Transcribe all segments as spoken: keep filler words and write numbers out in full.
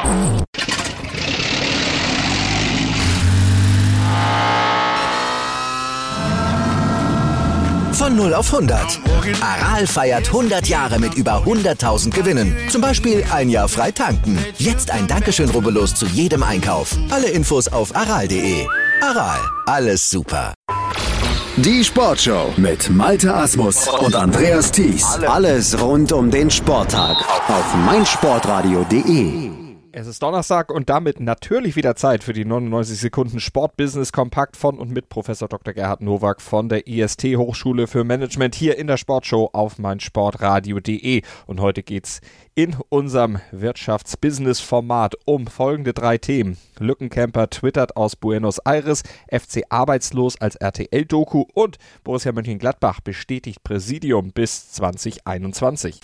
Von null auf hundert. Aral feiert hundert Jahre mit über hunderttausend Gewinnen. Zum Beispiel ein Jahr frei tanken. Jetzt ein Dankeschön, rubbellos zu jedem Einkauf. Alle Infos auf aral punkt de. Aral, alles super. Die Sportshow mit Malte Asmus und Andreas Thies. Alles rund um den Sporttag auf meinsportradio punkt de. Es ist Donnerstag und damit natürlich wieder Zeit für die neunundneunzig Sekunden Sportbusiness Kompakt von und mit Professor Doktor Gerhard Nowak von der I S T Hochschule für Management hier in der Sportshow auf meinsportradio punkt de. Und heute geht's in unserem Wirtschafts-Business-Format um folgende drei Themen. Lückencamper twittert aus Buenos Aires, F C arbeitslos als R T L-Doku und Borussia Mönchengladbach bestätigt Präsidium bis zwanzig einundzwanzig.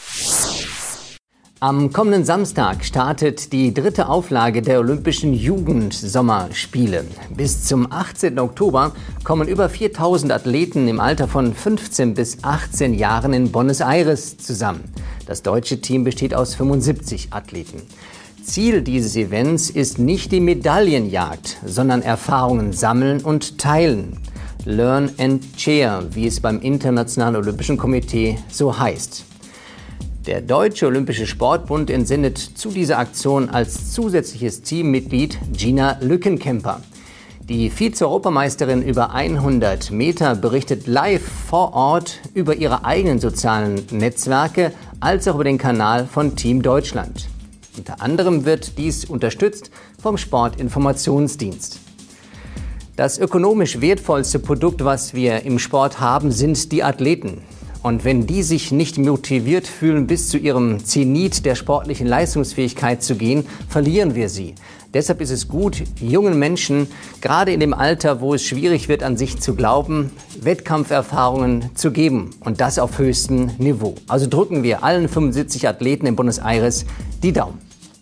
Am kommenden Samstag startet die dritte Auflage der Olympischen Jugend-Sommerspiele. Bis zum achtzehnten Oktober kommen über viertausend Athleten im Alter von fünfzehn bis achtzehn Jahren in Buenos Aires zusammen. Das deutsche Team besteht aus fünfundsiebzig Athleten. Ziel dieses Events ist nicht die Medaillenjagd, sondern Erfahrungen sammeln und teilen. Learn and share, wie es beim Internationalen Olympischen Komitee so heißt. Der Deutsche Olympische Sportbund entsendet zu dieser Aktion als zusätzliches Teammitglied Gina Lückencamper. Die Vize-Europameisterin über hundert Meter berichtet live vor Ort über ihre eigenen sozialen Netzwerke als auch über den Kanal von Team Deutschland. Unter anderem wird dies unterstützt vom Sportinformationsdienst. Das ökonomisch wertvollste Produkt, was wir im Sport haben, sind die Athleten. Und wenn die sich nicht motiviert fühlen, bis zu ihrem Zenit der sportlichen Leistungsfähigkeit zu gehen, verlieren wir sie. Deshalb ist es gut, jungen Menschen, gerade in dem Alter, wo es schwierig wird, an sich zu glauben, Wettkampferfahrungen zu geben. Und das auf höchstem Niveau. Also drücken wir allen fünfundsiebzig Athleten in Buenos Aires die Daumen.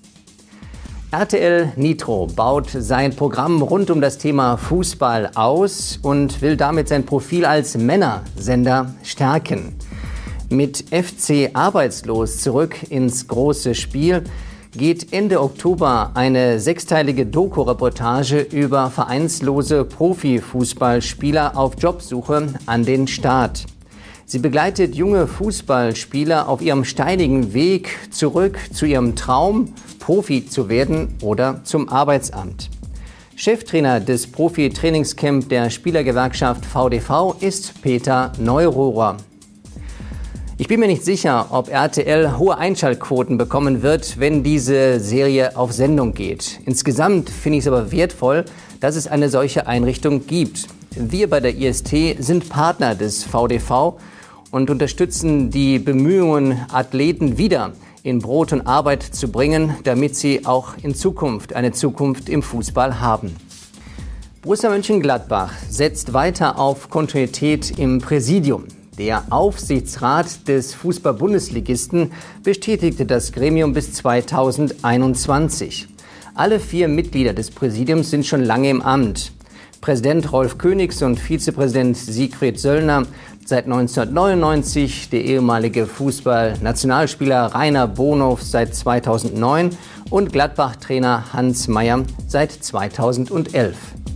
R T L Nitro baut sein Programm rund um das Thema Fußball aus und will damit sein Profil als Männersender stärken. Mit F C arbeitslos zurück ins große Spiel geht Ende Oktober eine sechsteilige Doku-Reportage über vereinslose Profifußballspieler auf Jobsuche an den Start. Sie begleitet junge Fußballspieler auf ihrem steinigen Weg zurück zu ihrem Traum, Profi zu werden oder zum Arbeitsamt. Cheftrainer des Profi-Trainingscamp der Spielergewerkschaft V D V ist Peter Neurohrer. Ich bin mir nicht sicher, ob R T L hohe Einschaltquoten bekommen wird, wenn diese Serie auf Sendung geht. Insgesamt finde ich es aber wertvoll, dass es eine solche Einrichtung gibt. Wir bei der I S T sind Partner des V D V und unterstützen die Bemühungen, Athleten wieder in Brot und Arbeit zu bringen, damit sie auch in Zukunft eine Zukunft im Fußball haben. Borussia Mönchengladbach setzt weiter auf Kontinuität im Präsidium. Der Aufsichtsrat des Fußball-Bundesligisten bestätigte das Gremium bis zweitausendeinundzwanzig. Alle vier Mitglieder des Präsidiums sind schon lange im Amt. Präsident Rolf Königs und Vizepräsident Siegfried Söllner seit neunzehnhundertneunundneunzig, der ehemalige Fußball-Nationalspieler Rainer Bonhoff seit zweitausendneun und Gladbach-Trainer Hans Meyer seit zweitausendelf.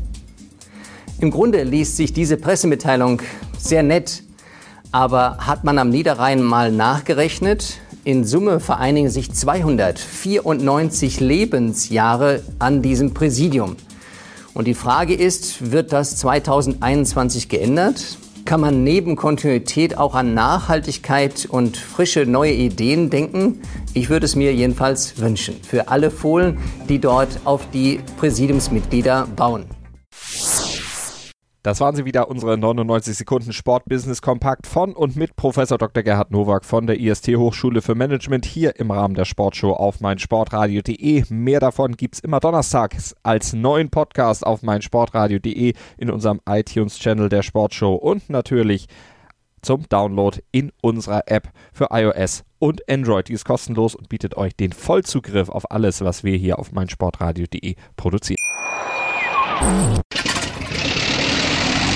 Im Grunde liest sich diese Pressemitteilung sehr nett, aber hat man am Niederrhein mal nachgerechnet? In Summe vereinigen sich zweihundertvierundneunzig Lebensjahre an diesem Präsidium. Und die Frage ist, wird das zweitausendeinundzwanzig geändert? Kann man neben Kontinuität auch an Nachhaltigkeit und frische neue Ideen denken? Ich würde es mir jedenfalls wünschen. Für alle Fohlen, die dort auf die Präsidiumsmitglieder bauen. Das waren sie wieder, unsere neunundneunzig Sekunden Sport-Business Kompakt von und mit Professor Doktor Gerhard Nowak von der I S T Hochschule für Management hier im Rahmen der Sportshow auf meinsportradio punkt de. Mehr davon gibt's immer donnerstags als neuen Podcast auf meinsportradio punkt de in unserem iTunes-Channel der Sportshow und natürlich zum Download in unserer App für iOS und Android. Die ist kostenlos und bietet euch den Vollzugriff auf alles, was wir hier auf meinsportradio punkt de produzieren.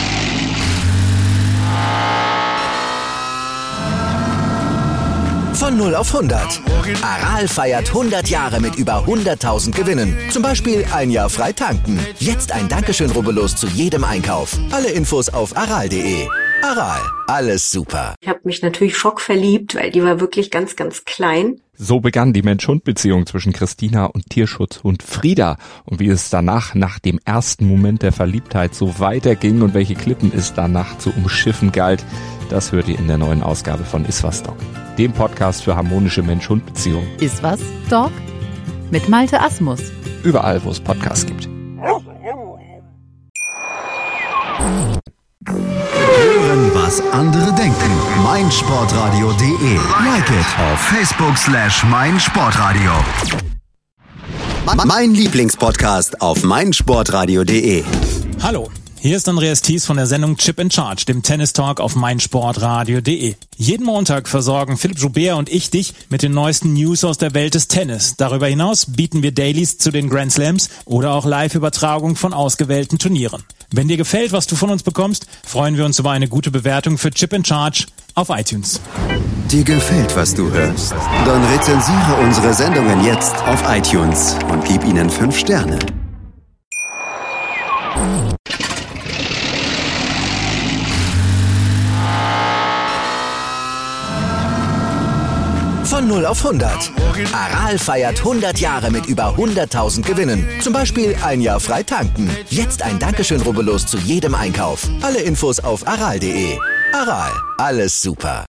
Von null auf hundert. Aral feiert hundert Jahre mit über hunderttausend Gewinnen. Zum Beispiel ein Jahr frei tanken. Jetzt ein Dankeschön, rubbellos zu jedem Einkauf. Alle Infos auf aral punkt de. Aral, alles super. Ich habe mich natürlich schockverliebt, weil die war wirklich ganz, ganz klein. So begann die Mensch-Hund-Beziehung zwischen Christina und Tierschutzhund Frieda. Und wie es danach, nach dem ersten Moment der Verliebtheit, so weiterging und welche Klippen es danach zu umschiffen galt, das hört ihr in der neuen Ausgabe von Iswas Dog, dem Podcast für harmonische Mensch-Hund-Beziehungen. Iswas Dog mit Malte Asmus. Überall, wo es Podcasts gibt. Hören, was andere denken. meinsportradio punkt de. Like it auf Facebook slash meinsportradio. Mein Lieblingspodcast auf meinsportradio punkt de. Hallo, hier ist Andreas Thies von der Sendung Chip in Charge, dem Tennis-Talk auf meinsportradio punkt de. Jeden Montag versorgen Philipp Joubert und ich dich mit den neuesten News aus der Welt des Tennis. Darüber hinaus bieten wir Dailies zu den Grand Slams oder auch Live-Übertragung von ausgewählten Turnieren. Wenn dir gefällt, was du von uns bekommst, freuen wir uns über eine gute Bewertung für Chip in Charge auf iTunes. Dir gefällt, was du hörst? Dann rezensiere unsere Sendungen jetzt auf iTunes und gib ihnen fünf Sterne. Von null auf hundert. Aral feiert hundert Jahre mit über hunderttausend Gewinnen. Zum Beispiel ein Jahr frei tanken. Jetzt ein Dankeschön, rubbellos zu jedem Einkauf. Alle Infos auf aral punkt de. Aral, alles super.